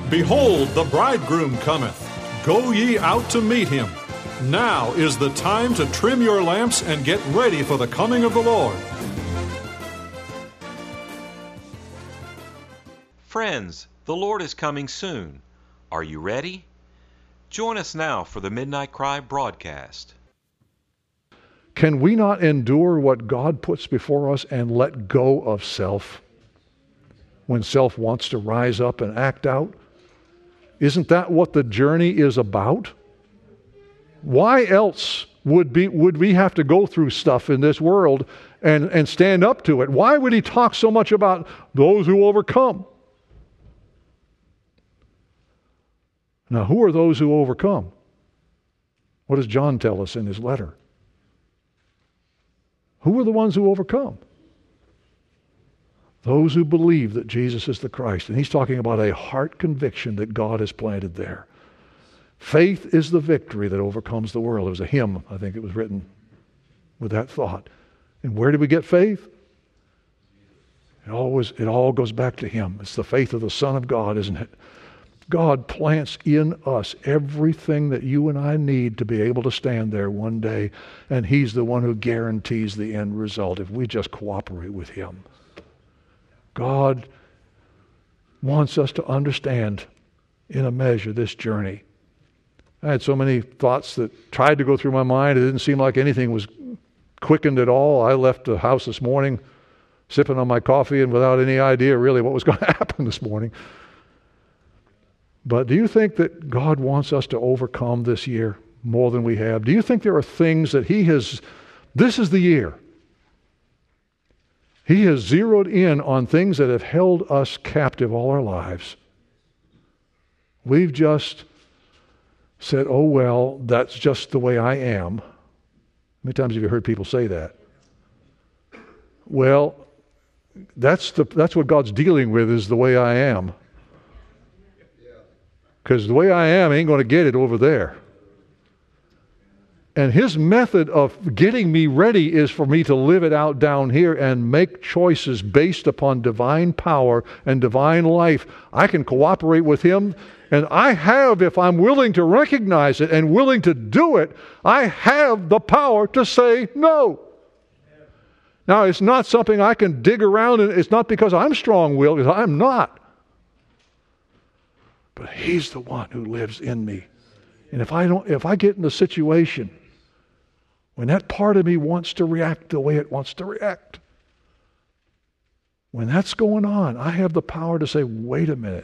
Behold, the bridegroom cometh. Go ye out to meet him. Now is the time to trim your lamps and get ready for the coming of the Lord. Friends, the Lord is coming soon. Are you ready? Join us now for the Midnight Cry broadcast. Can we not endure what God puts before us and let go of self when self wants to rise up and act out? Isn't that what the journey is about? Why else would we have to go through stuff in this world and stand up to it? Why would he talk so much about those who overcome? Now, who are those who overcome? What does John tell us in his letter? Who are the ones who overcome? Those who believe that Jesus is the Christ. And he's talking about a heart conviction that God has planted there. Faith is the victory that overcomes the world. There was a hymn, I think it was written with that thought. And where did we get faith? It all goes back to him. It's the faith of the Son of God, isn't it? God plants in us everything that you and I need to be able to stand there one day, and he's the one who guarantees the end result if we just cooperate with him. God wants us to understand in a measure this journey. I had so many thoughts that tried to go through my mind. It didn't seem like anything was quickened at all. I left the house this morning sipping on my coffee and without any idea really what was going to happen this morning. But do you think that God wants us to overcome this year more than we have? Do you think there are things that this is the year. He has zeroed in on things that have held us captive all our lives. We've just said, oh well, that's just the way I am. How many times have you heard people say that? Well, that's what God's dealing with, is the way I am. Because the way I am ain't going to get it over there. And his method of getting me ready is for me to live it out down here and make choices based upon divine power and divine life. I can cooperate with him, and I have, if I'm willing to recognize it and willing to do it, I have the power to say no. Now, it's not something I can dig around, and it's not because I'm strong-willed, because I'm not. But he's the one who lives in me. And if I get in a situation when that part of me wants to react the way it wants to react, when that's going on, I have the power to say, wait a minute.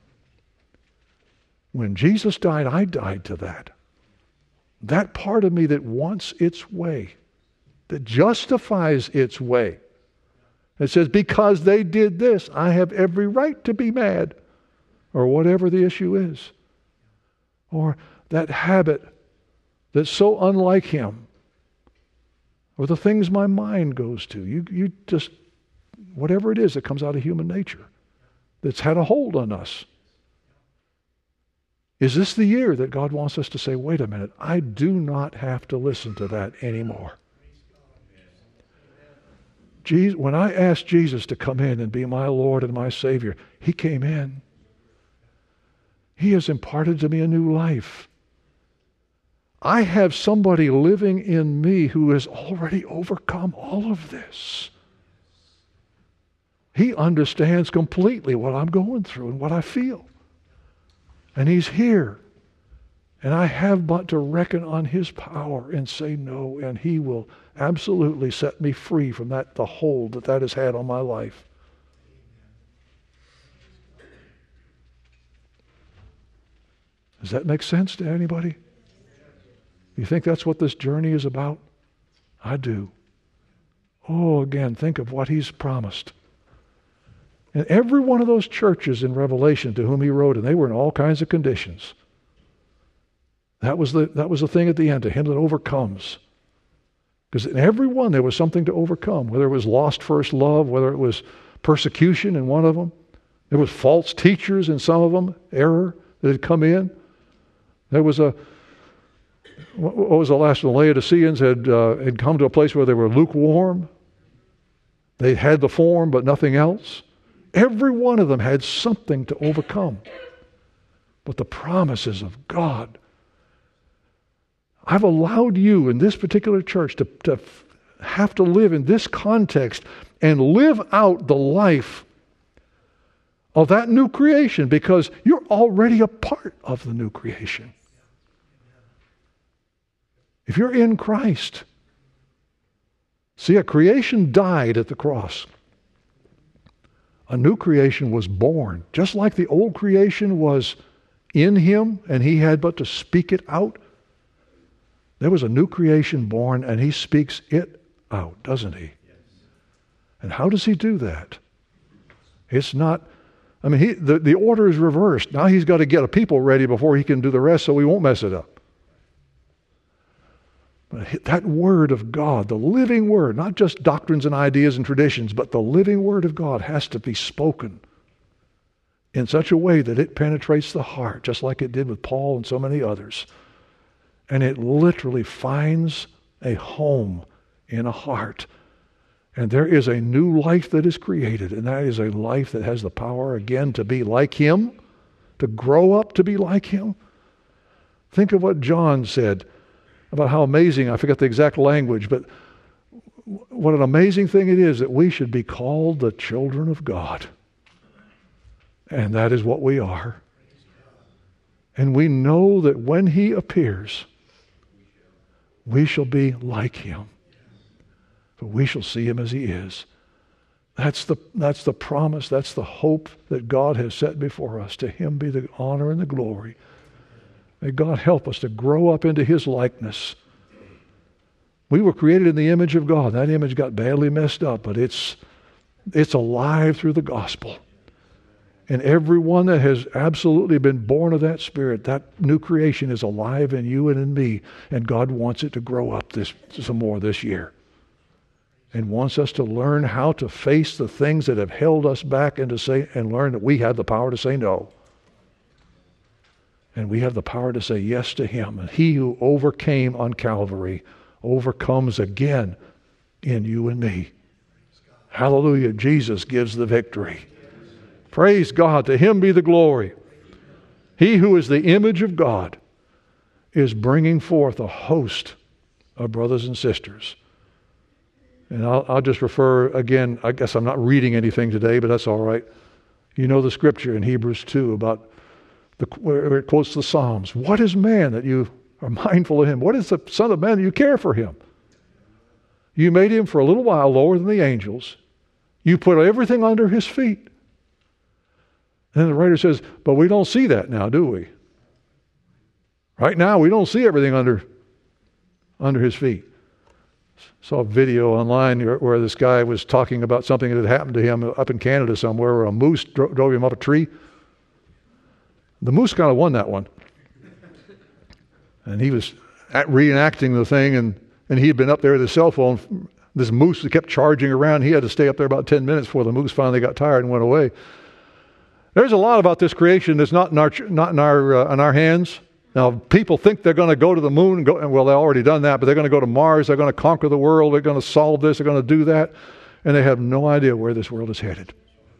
When Jesus died, I died to that. That part of me that wants its way, that justifies its way. It says, because they did this, I have every right to be mad. Or whatever the issue is. Or that habit that's so unlike him. Or the things my mind goes to. You just, whatever it is that comes out of human nature that's had a hold on us. Is this the year that God wants us to say, wait a minute, I do not have to listen to that anymore. When I asked Jesus to come in and be my Lord and my Savior, he came in. He has imparted to me a new life. I have somebody living in me who has already overcome all of this. He understands completely what I'm going through and what I feel. And he's here. And I have but to reckon on his power and say no, and he will absolutely set me free from the hold that has had on my life. Does that make sense to anybody? You think that's what this journey is about? I do. Oh, again, think of what he's promised. And every one of those churches in Revelation to whom he wrote, and they were in all kinds of conditions. That was the thing at the end, to him that overcomes. Because in every one there was something to overcome, whether it was lost first love, whether it was persecution in one of them. There was false teachers in some of them, error that had come in. There was what was the last one? The Laodiceans had come to a place where they were lukewarm. They had the form, but nothing else. Every one of them had something to overcome. but the promises of God. I've allowed you in this particular church to have to live in this context and live out the life of that new creation because you're already a part of the new creation. If you're in Christ, see, a creation died at the cross. A new creation was born, just like the old creation was in him and he had but to speak it out. There was a new creation born and he speaks it out, doesn't he? And how does he do that? It's not, the order is reversed. Now he's got to get a people ready before he can do the rest so he won't mess it up. But that Word of God, the living Word, not just doctrines and ideas and traditions, but the living Word of God has to be spoken in such a way that it penetrates the heart, just like it did with Paul and so many others. And it literally finds a home in a heart. And there is a new life that is created, and that is a life that has the power again to be like Him, to grow up to be like Him. Think of what John said about how amazing, I forget the exact language, but what an amazing thing it is that we should be called the children of God. And that is what we are. And we know that when He appears, we shall be like Him. For we shall see Him as He is. That's the promise, that's the hope that God has set before us. To Him be the honor and the glory. May God help us to grow up into His likeness. We were created in the image of God. That image got badly messed up, but it's alive through the gospel. And everyone that has absolutely been born of that Spirit, that new creation is alive in you and in me. And God wants it to grow up some more this year. And wants us to learn how to face the things that have held us back and learn that we have the power to say no. And we have the power to say yes to Him. And He who overcame on Calvary overcomes again in you and me. Hallelujah. Jesus gives the victory. Praise God. To Him be the glory. He who is the image of God is bringing forth a host of brothers and sisters. And I'll just refer again, I guess I'm not reading anything today, but that's all right. You know the scripture in Hebrews 2 about where it quotes the Psalms. What is man that you are mindful of him? What is the Son of Man that you care for him? You made him for a little while lower than the angels. You put everything under his feet. And then the writer says, but we don't see that now, do we? Right now, we don't see everything under his feet. Saw a video online where this guy was talking about something that had happened to him up in Canada somewhere where a moose drove him up a tree. The moose kind of won that one. And he was reenacting the thing, and he had been up there with his cell phone. This moose kept charging around. He had to stay up there about 10 minutes before the moose finally got tired and went away. There's a lot about this creation that's not in our hands. Now, people think they're going to go to the moon. Well, they've already done that, but they're going to go to Mars. They're going to conquer the world. They're going to solve this. They're going to do that. And they have no idea where this world is headed.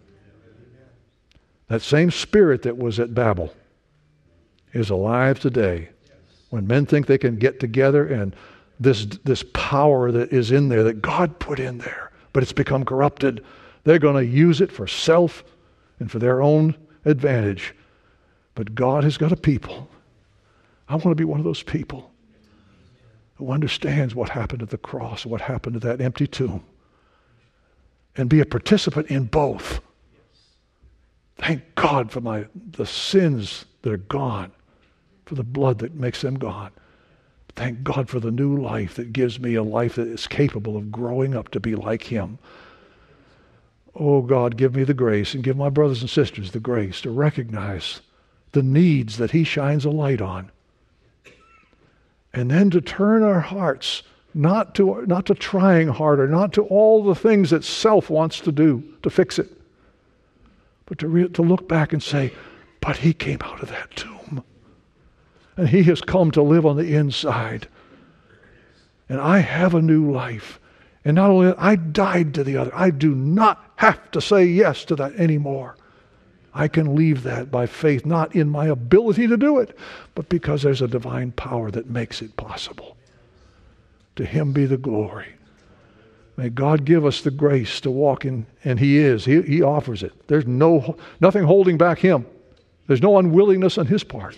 That same spirit that was at Babel is alive today. When men think they can get together and this power that is in there that God put in there, but it's become corrupted, they're going to use it for self and for their own advantage. But God has got a people. I want to be one of those people who understands what happened at the cross, what happened to that empty tomb, and be a participant in both. Thank God for the sins that are gone, for the blood that makes them gone. Thank God for the new life that gives me a life that is capable of growing up to be like Him. Oh God, give me the grace and give my brothers and sisters the grace to recognize the needs that He shines a light on. And then to turn our hearts not to trying harder, not to all the things that self wants to do to fix it, but to look back and say, but He came out of that tomb. And He has come to live on the inside. And I have a new life. And not only that, I died to the other. I do not have to say yes to that anymore. I can leave that by faith, not in my ability to do it, but because there's a divine power that makes it possible. To Him be the glory. May God give us the grace to walk in, and He is. He offers it. There's nothing holding back Him. There's no unwillingness on His part.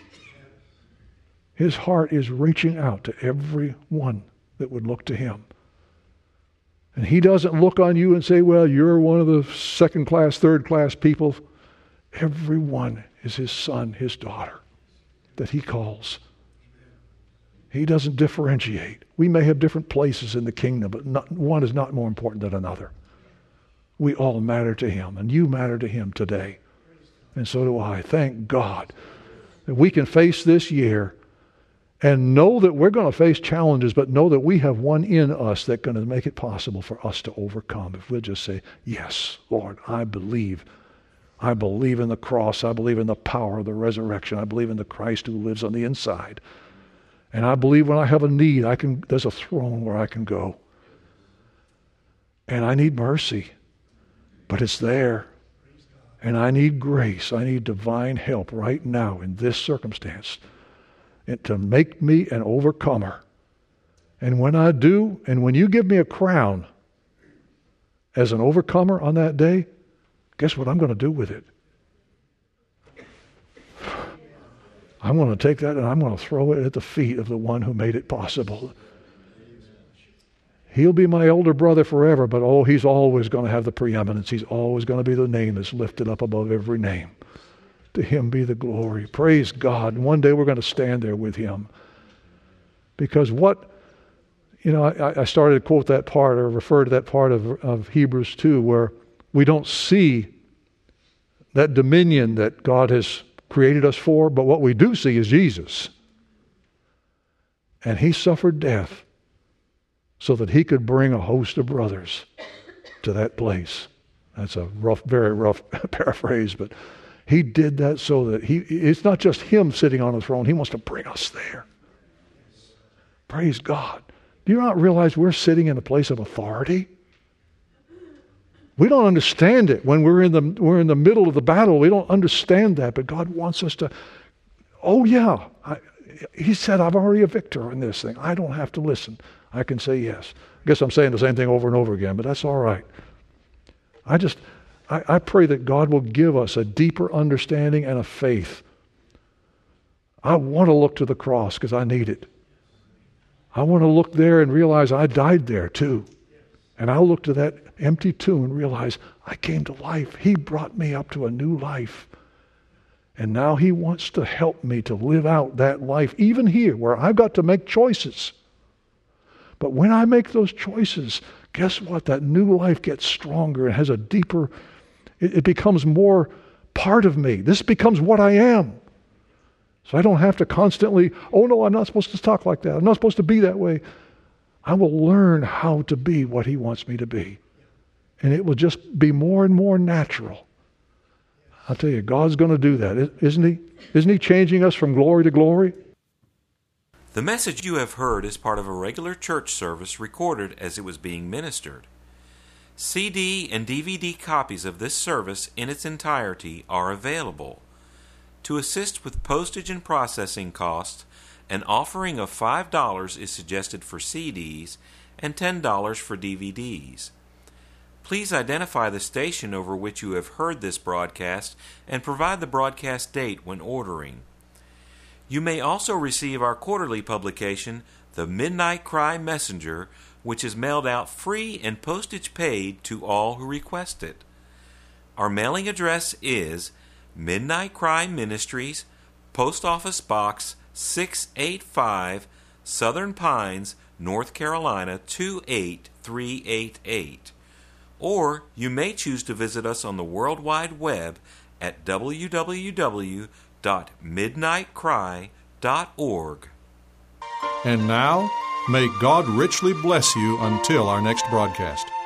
His heart is reaching out to everyone that would look to Him. And He doesn't look on you and say, well, you're one of the second-class, third-class people. Everyone is His son, His daughter that He calls. He doesn't differentiate. We may have different places in the kingdom, but one is not more important than another. We all matter to Him, and you matter to Him today. And so do I. Thank God that we can face this year and know that we're going to face challenges, but know that we have one in us that's going to make it possible for us to overcome. If we'll just say, yes, Lord, I believe. I believe in the cross. I believe in the power of the resurrection. I believe in the Christ who lives on the inside. And I believe when I have a need, there's a throne where I can go. And I need mercy, but it's there. And I need grace. I need divine help right now in this circumstance to make me an overcomer. And when I do, and when you give me a crown as an overcomer on that day, guess what I'm going to do with it? I'm going to take that and I'm going to throw it at the feet of the one who made it possible. He'll be my older brother forever, but he's always going to have the preeminence. He's always going to be the name that's lifted up above every name. To Him be the glory. Praise God. And one day we're going to stand there with Him. Because I started to quote that part or refer to that part of Hebrews 2 where we don't see that dominion that God has created us for, but what we do see is Jesus. And He suffered death so that He could bring a host of brothers to that place. That's a very rough paraphrase, but He did that so that it's not just Him sitting on the throne. He wants to bring us there. Praise God. Do you not realize we're sitting in a place of authority? We don't understand it when we're in the middle of the battle. We don't understand that, but God wants us to. He said, "I'm already a victor in this thing. I don't have to listen. I can say yes." I guess I'm saying the same thing over and over again, but that's all right. I pray that God will give us a deeper understanding and a faith. I want to look to the cross because I need it. I want to look there and realize I died there too. And I'll look to that empty tomb and realize I came to life. He brought me up to a new life. And now He wants to help me to live out that life, even here where I've got to make choices. But when I make those choices, guess what? That new life gets stronger and has a deeper, it becomes more part of me. This becomes what I am. So I don't have to constantly, no, I'm not supposed to talk like that. I'm not supposed to be that way. I will learn how to be what He wants me to be. And it will just be more and more natural. I'll tell you, God's going to do that, isn't He? Isn't He changing us from glory to glory? The message you have heard is part of a regular church service recorded as it was being ministered. CD and DVD copies of this service in its entirety are available. To assist with postage and processing costs, an offering of $5 is suggested for CDs and $10 for DVDs. Please identify the station over which you have heard this broadcast and provide the broadcast date when ordering. You may also receive our quarterly publication, The Midnight Cry Messenger, which is mailed out free and postage paid to all who request it. Our mailing address is Midnight Cry Ministries, Post Office Box 685, Southern Pines, North Carolina 28388. Or you may choose to visit us on the World Wide Web at www.midnightcry.org. And now, may God richly bless you until our next broadcast.